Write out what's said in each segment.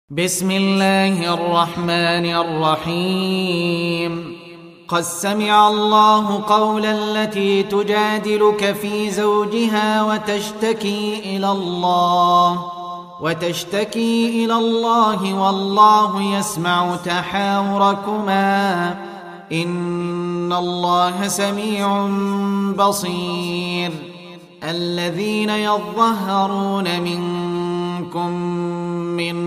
بسم الله الرحمن الرحيم. قد سمع الله قول التي تجادلك في زوجها وتشتكي إلى الله والله يسمع تحاوركما إن الله سميع بصير. الذين يظهرون منكم من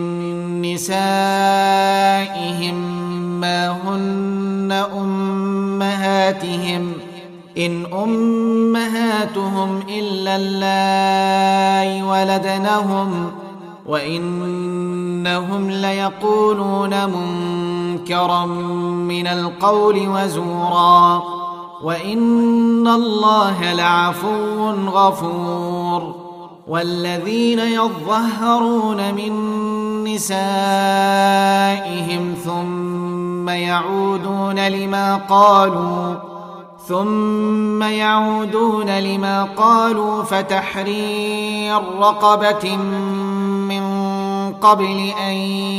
نسائهم ما هن أمهاتهم إن أمهاتهم إلا اللائي ولدنهم وإنهم ليقولون منكرا من القول وزورا وإن الله لعفو غفور. والذين يظهرون من نسائهم ثم يعودون لما قالوا فتحرير رقبة من قبل أن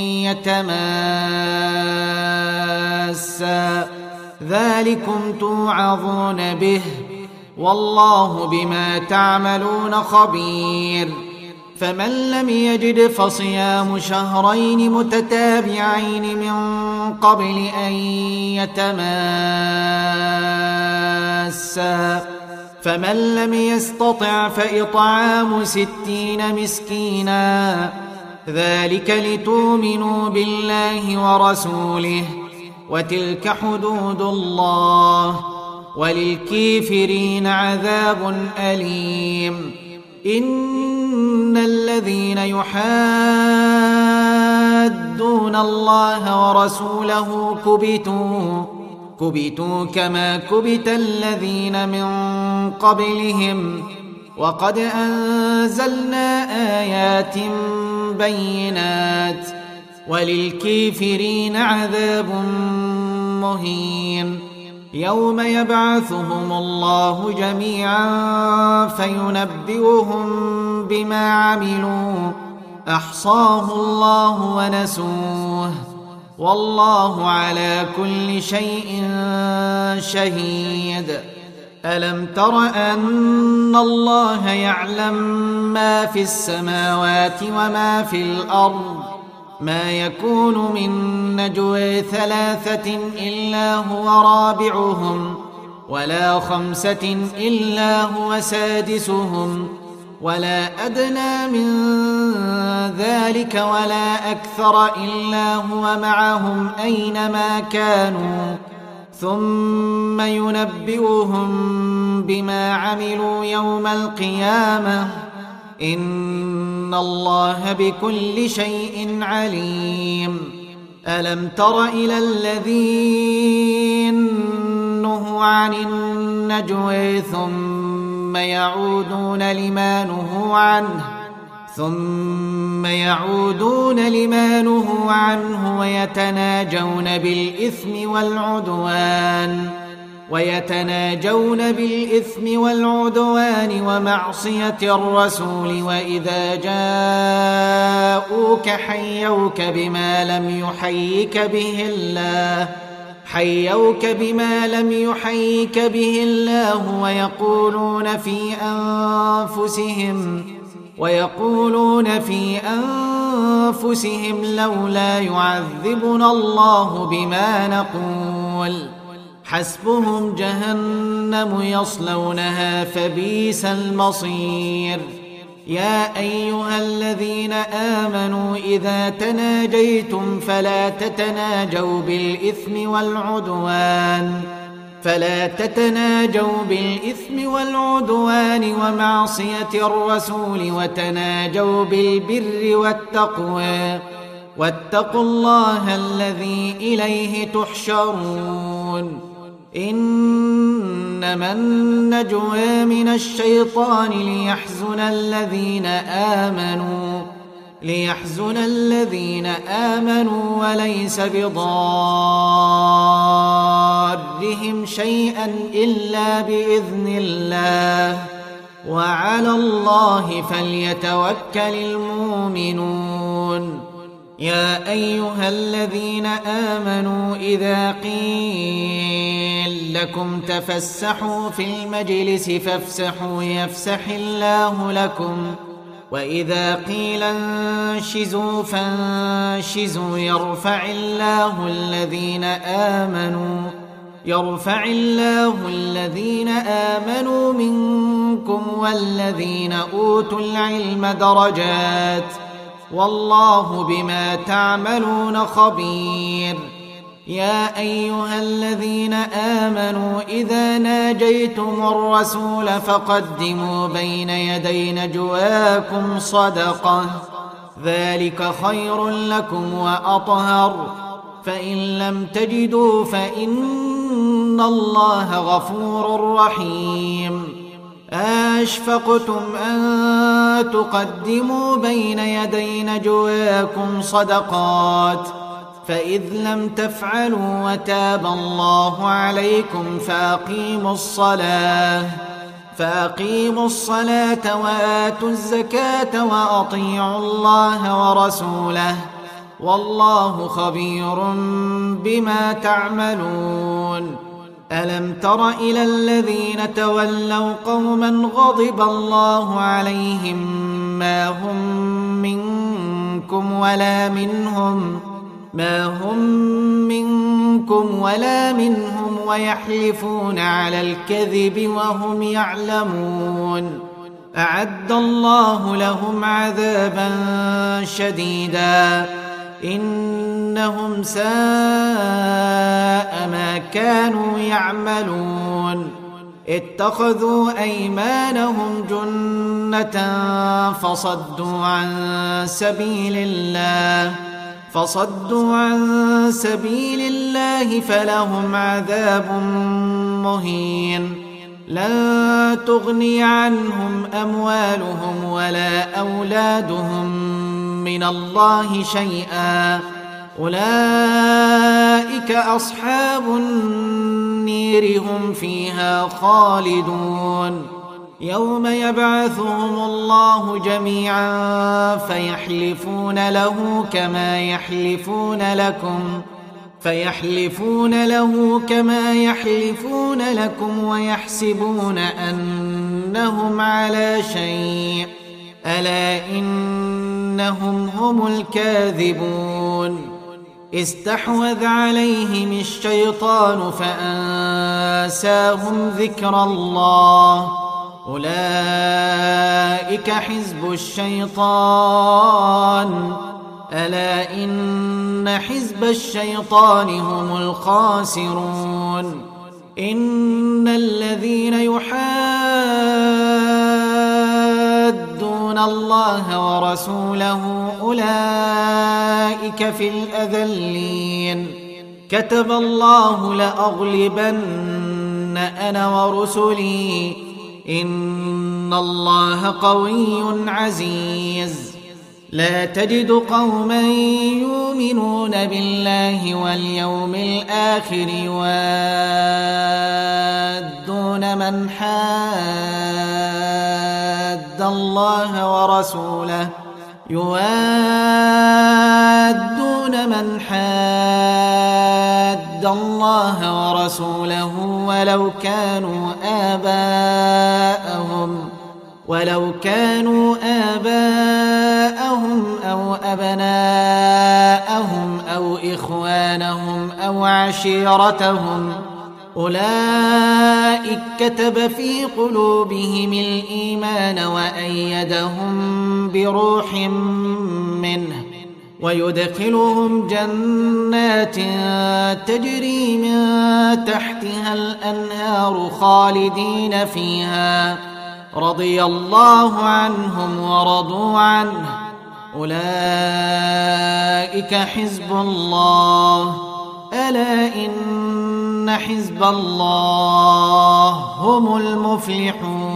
يتماسا ذلكم توعظون به والله بما تعملون خبير. فمن لم يجد فصيام شهرين متتابعين من قبل أن يتماسا فمن لم يستطع فإطعام 60 مسكينا ذلك لتؤمنوا بالله ورسوله وتلك حدود الله وللكافرين عذاب أليم. إن الذين يحادون الله ورسوله كبتوا كما كبت الذين من قبلهم وقد أنزلنا آيات بينات وللكافرين عذاب مهين. يوم يبعثهم الله جميعا فينبئهم بما عملوا أحصاه الله ونسوه والله على كل شيء شهيد. ألم تر أن الله يعلم ما في السماوات وما في الأرض ما يكون من نجوى 3 إلا هو رابعهم ولا 5 إلا هو سادسهم ولا أدنى من ذلك ولا أكثر إلا هو معهم أينما كانوا ثم ينبئهم بما عملوا يوم القيامة إن الله بكل شيء عليم. ألم تر إلى الذين نهوا عن النجوى ثم يعودون لما نهوا عنه ويتناجون بالإثم والعدوان ومعصية الرسول وإذا جاءوك حيوك بما لم يحيك به الله ويقولون في أنفسهم لولا يعذبنا الله بما نقول حسبهم جهنم يصلونها فبئس المصير. يا أيها الذين آمنوا إذا تناجيتم فلا تتناجوا بالإثم والعدوان ومعصية الرسول وتناجوا بالبر والتقوى واتقوا الله الذي إليه تحشرون. إنما النجوى من الشيطان ليحزن الذين آمنوا وليس بضارهم شيئا إلا بإذن الله وعلى الله فليتوكل المؤمنون. يا أيها الذين آمنوا إذا قيل لكم تفسحوا في المجلس فافسحوا يفسح الله لكم وإذا قيل انشزوا فانشزوا يرفع الله الذين آمنوا منكم والذين أوتوا العلم درجات والله بما تعملون خبير. يا أيها الذين آمنوا إذا ناجيتم الرسول فقدموا بين يدي نجواكم صدقة ذلك خير لكم وأطهر فإن لم تجدوا فإن الله غفور رحيم. أشفقتم أن تقدموا بين يدي نجواكم صدقات فإذ لم تفعلوا وتاب الله عليكم فأقيموا الصلاة وآتوا الزكاة وأطيعوا الله ورسوله والله خبير بما تعملون. ألم تر إلى الذين تولوا قوما غضب الله عليهم ما هم منكم ولا منهم ويحلفون على الكذب وهم يعلمون. أعد الله لهم عذابا شديدا إنهم ساء ما كانوا يعملون. اتخذوا أيمانهم جنة فصدوا عن سبيل الله فلهم عذاب مهين. لن تغني عنهم أموالهم ولا أولادهم من الله شيئا أولئك أصحاب النير هم فيها خالدون. يوم يبعثهم الله جميعا فيحلفون له كما يحلفون لكم ويحسبون أنهم على شيء ألا إنهم هم الكاذبون. استحوذ عليهم الشيطان فأنساهم ذكر الله أولئك حزب الشيطان ألا إن حزب الشيطان هم الخاسرون. إن الذين يحادون الله ورسوله أولئك في الأذلين. كتب الله لأغلبن أنا ورسلي إن الله قوي عزيز. لا تجد قوما يؤمنون بالله واليوم الآخر يوادون من حاد الله ورسوله ولو كانوا آباءهم أو أبناءهم أو إخوانهم أو عشيرتهم أولئك كتب في قلوبهم الإيمان وأيدهم بروح منه ويدخلهم جنات تجري من تحتها الأنهار خالدين فيها رضي الله عنهم ورضوا عنه أولئك حزب الله ألا إن حزب الله هم المفلحون.